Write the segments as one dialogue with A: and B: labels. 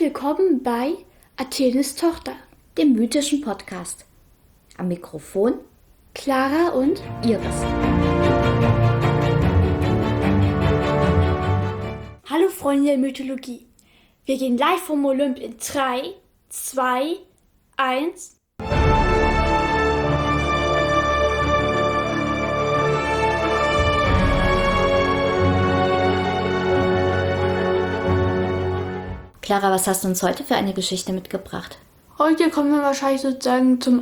A: willkommen bei Athenes Tochter, dem mythischen Podcast. Am Mikrofon Clara und Iris. Hallo Freunde der Mythologie. Wir gehen live vom Olymp in 3, 2, 1. Clara, was hast du uns heute für eine Geschichte mitgebracht?
B: Heute kommen wir wahrscheinlich sozusagen zum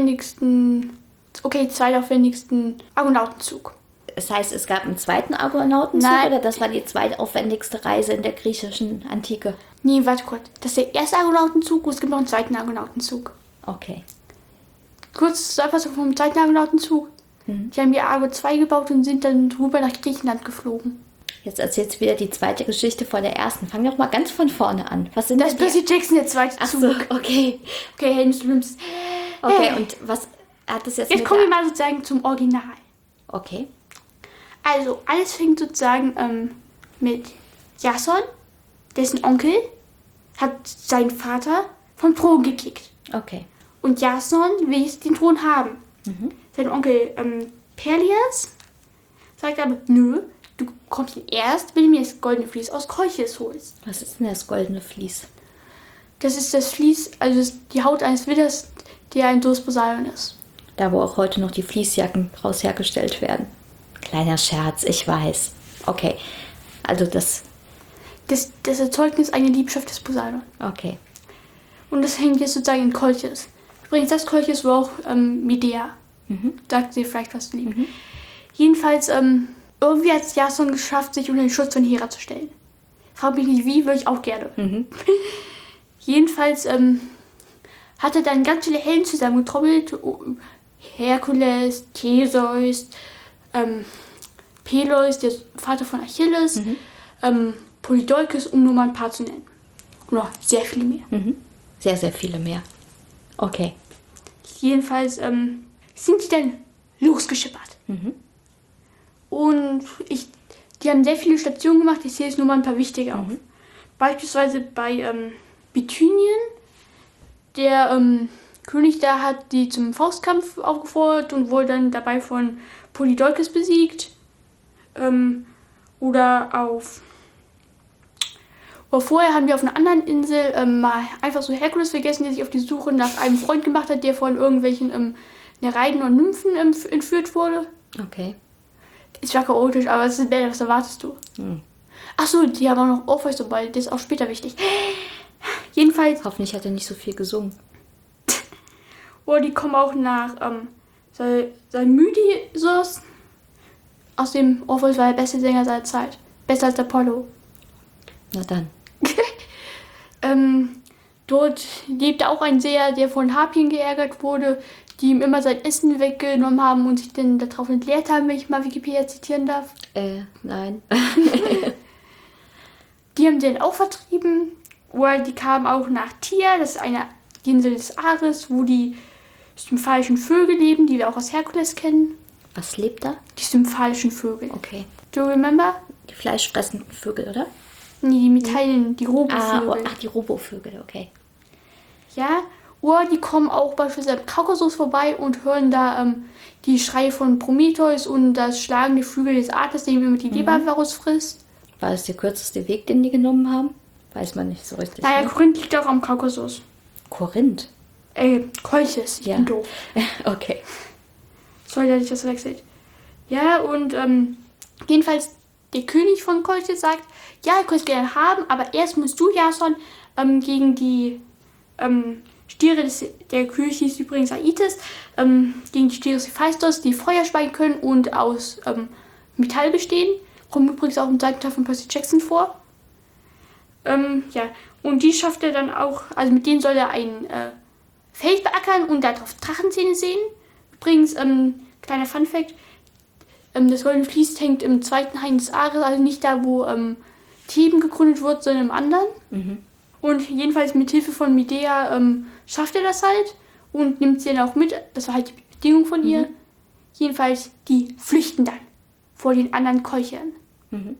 B: zweitaufwendigsten Argonautenzug.
A: Das heißt, es gab einen zweiten Argonautenzug?
B: Nein.
A: Oder das war die zweitaufwendigste Reise in der griechischen Antike?
B: Nee, warte kurz. Das ist der erste Argonautenzug und es gibt noch einen zweiten Argonautenzug.
A: Okay.
B: Kurz Zusammenfassung vom zweiten Argonautenzug. Die haben die Argo 2 gebaut und sind dann rüber nach Griechenland geflogen.
A: Jetzt erzählst du wieder die zweite Geschichte vor der ersten. Fang doch mal ganz von vorne an. Was sind
B: Das ist
A: denn
B: Percy Jackson, der zweite
A: Ach
B: Zug.
A: so, okay.
B: Okay, Helden des Olymps.
A: Okay,
B: Hey.
A: und was hat das jetzt
B: Jetzt
A: mit
B: kommen wir
A: der...
B: mal sozusagen zum Original.
A: Okay,
B: Also, alles fängt sozusagen mit Jason, dessen Onkel hat seinen Vater vom Thron gekickt.
A: okay.
B: Und Jason will jetzt den Thron haben. Sein Onkel Pelias sagt aber, nö, du kommst erst, wenn du mir das goldene Vlies aus Kolchis holst.
A: Was ist denn das goldene Vlies?
B: Das ist das Vlies, also das ist die Haut eines Widders, der ein Sohn Poseidon ist.
A: Da, wo auch heute noch die Vliesjacken draus hergestellt werden. Kleiner Scherz, ich weiß. Okay, also das...
B: Das Erzeugnis einer Liebschaft des Poseidon.
A: Okay.
B: Und das hängt jetzt sozusagen in Kolchis. Übrigens, das Kolchis war auch Medea. Sagt sie vielleicht was zu lieben. Jedenfalls, irgendwie hat es Jason geschafft, sich unter den Schutz von Hera zu stellen. Frag mich nicht wie, würde ich auch gerne. Jedenfalls hat er dann ganz viele Helden zusammengetrommelt. Herkules, Theseus, Peleus, der Vater von Achilles, Polydeukes, um nur mal ein paar zu nennen. Und noch sehr viele mehr.
A: Sehr, sehr viele mehr. Okay.
B: Jedenfalls sind die dann losgeschippert. Und die haben sehr viele Stationen gemacht. Ich zähle jetzt nur mal ein paar wichtige auf. Beispielsweise bei Bithynien. Der König da hat die zum Faustkampf aufgefordert und wurde dann dabei von Polydeukes besiegt. Oder vorher haben wir auf einer anderen Insel mal einfach so Herkules vergessen, der sich auf die Suche nach einem Freund gemacht hat, der von irgendwelchen Nereiden und Nymphen entführt wurde.
A: Okay.
B: Ist ja chaotisch, aber es ist besser, was erwartest du? Achso, die haben auch noch Orpheus dabei, das ist auch später wichtig. Jedenfalls,
A: Hoffentlich hat er nicht so viel gesungen.
B: die kommen auch nach Salmydis. Aus dem Orpheus war der beste Sänger seiner Zeit. Besser als Apollo.
A: Na dann.
B: Dort lebte auch ein Seher, der von Harpien geärgert wurde, die ihm immer sein Essen weggenommen haben und sich dann darauf entleert haben, wenn ich mal Wikipedia zitieren darf.
A: Nein.
B: Die haben den auch vertrieben. Oder die kamen auch nach Tyr, das ist die Insel des Ares, wo die symphalischen Vögel leben, die wir auch aus Herkules kennen.
A: Was lebt da?
B: Die symphalischen Vögel.
A: Okay.
B: Do you remember?
A: Die fleischfressenden Vögel, oder?
B: Nee, die Metallen, die Robovögel.
A: Die Robovögel, okay.
B: Ja, oder die kommen auch beispielsweise im Kaukasus vorbei und hören da die Schreie von Prometheus und das schlagende Flügel des Ares, der ihm immer die Leber rausfrisst.
A: War das der kürzeste Weg, den die genommen haben? Weiß man nicht so richtig.
B: Naja,
A: Ne?
B: Korinth liegt auch am Kaukasus.
A: Korinth?
B: Kolchis, ich
A: Ja.
B: bin doof.
A: Okay.
B: Sorry, dass ich das wechselt. Ja, und jedenfalls der König von Kolchis sagt, ja, ihr könnt es gerne haben, aber erst musst du, Jason, gegen die Stiere der König hieß übrigens Aitis, gegen die Stiere des Hephaistos, die Feuer speien können und aus Metall bestehen. Kommt übrigens auch im zweiten Teil von Percy Jackson vor. Ja, und die schafft er dann auch, also mit denen soll er ein Feld beackern und darauf Drachenzähne sehen. Übrigens, kleiner Funfact, das Goldene Vlies hängt im zweiten Hain des Ares, also nicht da, wo Theben gegründet wird, sondern im anderen. Und jedenfalls mit Hilfe von Medea schafft er das halt und nimmt sie dann auch mit. Das war halt die Bedingung von ihr. Jedenfalls, die flüchten dann vor den anderen Kolchern.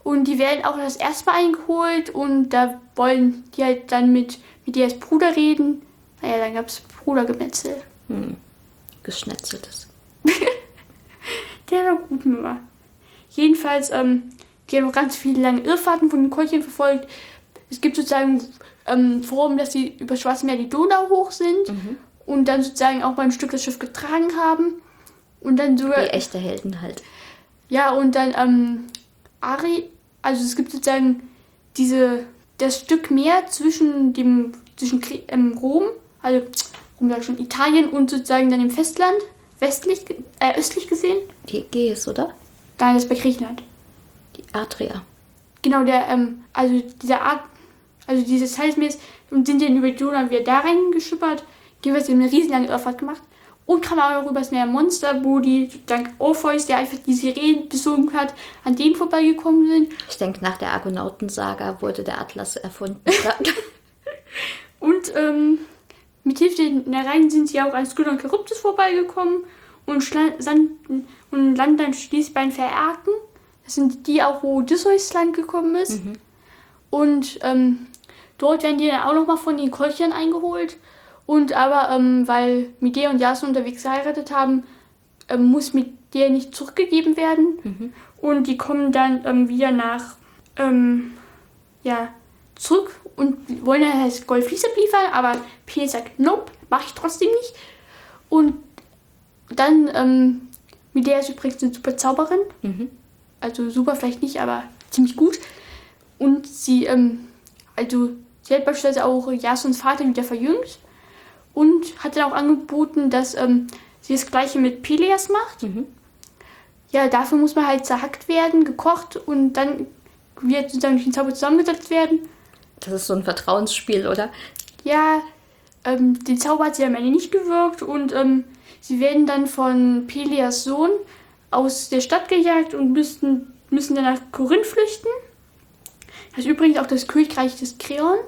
B: Und die werden auch das erste Mal eingeholt und da wollen die halt dann mit Medeas Bruder reden. Naja, dann gab es Brudergemetzel.
A: Geschnetzeltes.
B: Der war gut, Mama. Jedenfalls, die haben noch ganz viele lange Irrfahrten von den Keulchen verfolgt. Es gibt sozusagen Formen, dass sie über Schwarze Meer die Donau hoch sind und dann sozusagen auch mal ein Stück das Schiff getragen haben. Und dann sogar...
A: Wie echte Helden halt.
B: Ja, und dann also es gibt sozusagen das Stück Meer zwischen Rom, also Rom sag ich schon, Italien und sozusagen dann dem Festland, östlich gesehen.
A: Die Ägäis, oder?
B: Nein, das ist bei Griechenland.
A: Die Adria.
B: Genau, dieses Teilsmeers und sind dann über die Donau wieder da reingeschippert, jeweils eine riesenlange Irrfahrt gemacht und kam auch noch über das Meer Monster, wo die dank Orpheus, der einfach die Sirenen besogen hat, an denen vorbeigekommen sind.
A: Ich denke, nach der Argonautensaga wurde der Atlas erfunden.
B: Und mit Hilfe der Nereiden sind sie auch an Skylla und Charybdis vorbeigekommen und landen dann schließlich bei den Phäaken. Das sind die auch, wo Odysseus Land gekommen ist. Und dort werden die dann auch nochmal von den Kolchern eingeholt. Und aber, weil Medea und Jason unterwegs geheiratet haben, muss Medea nicht zurückgegeben werden. Und die kommen dann wieder zurück und wollen dann das Goldfließ abliefern. Aber Peleus sagt, nope, mach ich trotzdem nicht. Und dann, Medea ist übrigens eine super Zauberin. Also super vielleicht nicht, aber ziemlich gut. Und sie hat beispielsweise auch Jasons Vater wieder verjüngt und hat dann auch angeboten, dass sie das Gleiche mit Peleus macht. Ja, dafür muss man halt zerhackt werden, gekocht und dann wird sozusagen durch den Zauber zusammengesetzt werden.
A: Das ist so ein Vertrauensspiel, oder?
B: Ja, den Zauber hat sie am Ende nicht gewirkt und sie werden dann von Peleus Sohn aus der Stadt gejagt und müssen dann nach Korinth flüchten. Das ist übrigens auch das Königreich des Kreon.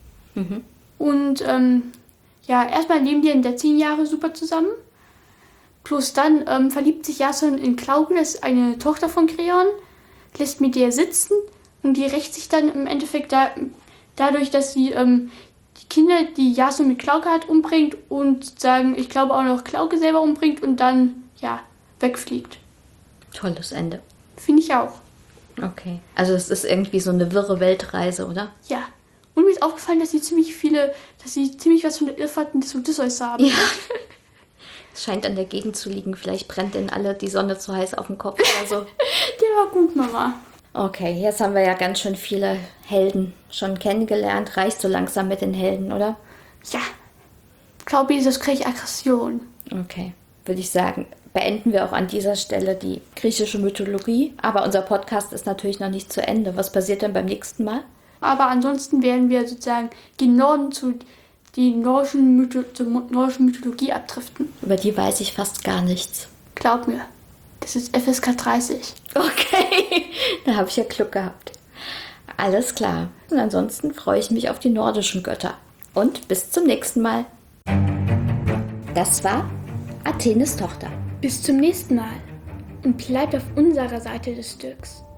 B: Und erstmal leben die in der 10 Jahre super zusammen. Plus dann verliebt sich Jason in Glauke, das ist eine Tochter von Kreon, lässt mit der sitzen und die rächt sich dann im Endeffekt dadurch, dass sie die Kinder, die Jason mit Glauke hat, umbringt und sozusagen, ich glaube auch noch Glauke selber umbringt und dann, wegfliegt.
A: Tolles Ende.
B: Finde ich auch.
A: Okay. Also es ist irgendwie so eine wirre Weltreise, oder?
B: Ja. Und mir ist aufgefallen, dass sie ziemlich was von der Irrfahrten des Odysseus haben.
A: Ja. Es scheint an der Gegend zu liegen. Vielleicht brennt denen alle die Sonne zu heiß auf dem Kopf oder so.
B: Der war gut, Mama.
A: Okay, jetzt haben wir ja ganz schön viele Helden schon kennengelernt. Reicht so langsam mit den Helden, oder?
B: Ja. Ich glaube, das kriege ich Aggression.
A: Okay, würde ich sagen. Beenden wir auch an dieser Stelle die griechische Mythologie. Aber unser Podcast ist natürlich noch nicht zu Ende. Was passiert denn beim nächsten Mal?
B: Aber ansonsten werden wir sozusagen gen Norden zur nordischen Mythologie abdriften.
A: Über die weiß ich fast gar nichts.
B: Glaub mir, das ist FSK 30.
A: Okay, da habe ich ja Glück gehabt. Alles klar. Und ansonsten freue ich mich auf die nordischen Götter. Und bis zum nächsten Mal. Das war Athenes Tochter.
B: Bis zum nächsten Mal und bleibt auf unserer Seite des Stücks.